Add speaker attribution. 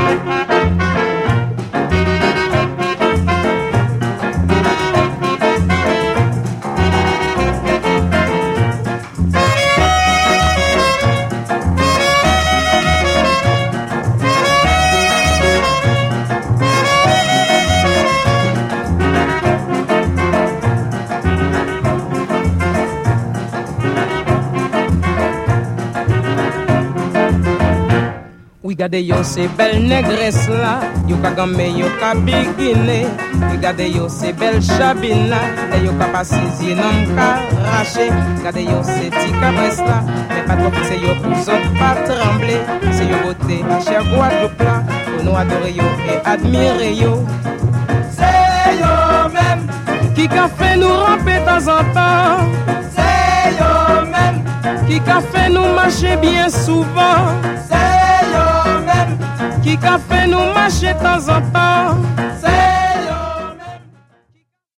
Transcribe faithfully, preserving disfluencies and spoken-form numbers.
Speaker 1: Regardez yo ces belles négresses là, yo ka gamme yo ka bigine. Regardez yo ces belles chabines là, et yo ka passer nom ka raché. Regardez yo ces petits cabres là, mais pas trop c'est yo pour autres pas trembler. C'est yo beauté, cher Guadeloupe là, pour nous adorer yo et admirer yo.
Speaker 2: C'est yo même
Speaker 1: qui ka fait nous ramper de temps en temps.
Speaker 2: C'est yo même
Speaker 1: qui ka fait nous marcher bien souvent.
Speaker 2: C'est yo même
Speaker 1: qui ka fait nous marcher de temps en temps.